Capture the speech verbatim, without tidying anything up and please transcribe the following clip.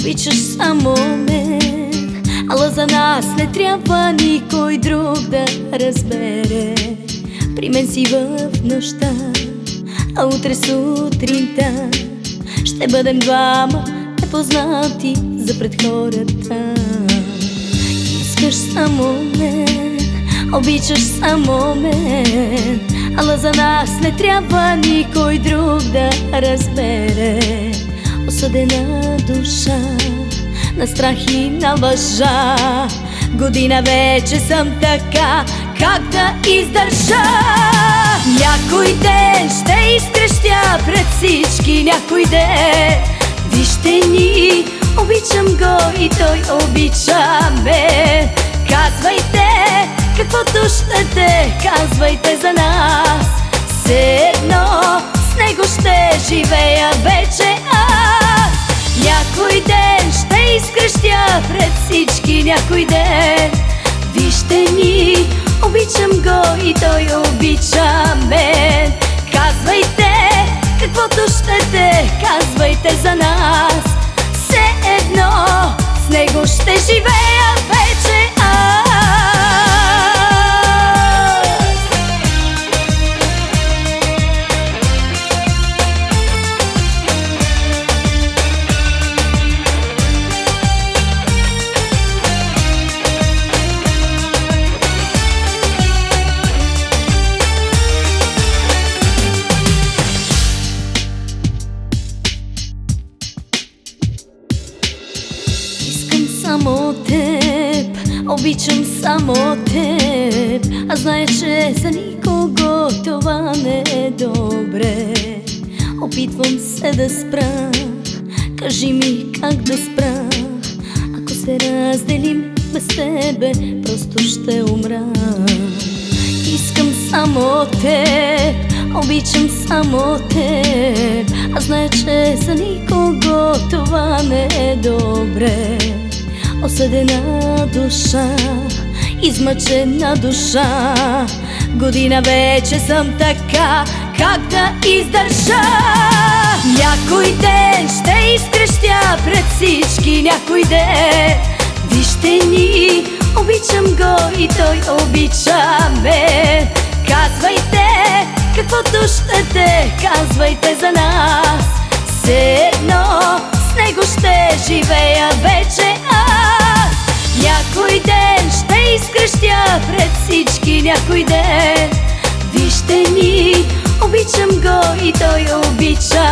Обичаш само мен, ала за нас не трябва никой друг да разбере. При мен си в нощта, а утре сутринта ще бъдем двама непознати за пред хората. Искаш само мен, обичаш само мен, ала за нас не трябва никой друг да разбере. Осъдена душа на страх и на лъжа, година вече съм така, как да издържа? Някой ден ще изкрещя пред всички, някой ден вижте ни, обичам го и той обича ме. Казвайте каквото щете, казвайте за нас, все едно с него ще живея вече аз. Някой ден ще изкрещя пред всички, някой ден вижте ни, обичам го и той обича мен. Казвайте каквото щете, казвайте за нас, все едно с него ще живея вече аз. Само теб, обичам само теб, а зная, че за никого това не е добре. Опитвам се да спра, кажи ми как да спра. Ако се разделим без тебе, просто ще умра. Искам само теб, обичам само теб, а зная, че за никого това не е добре. Осъдена душа, измъчена душа, година вече съм така, как да издържа? Някой ден ще изкрещя пред всички, някой ден вижте ни, обичам го и той обича ме. Казвайте каквото щете, казвайте за нас, все едно с него ще живея вече аз. Някой ден ще изкрещя пред всички, някой ден вижте ни, обичам го и той обича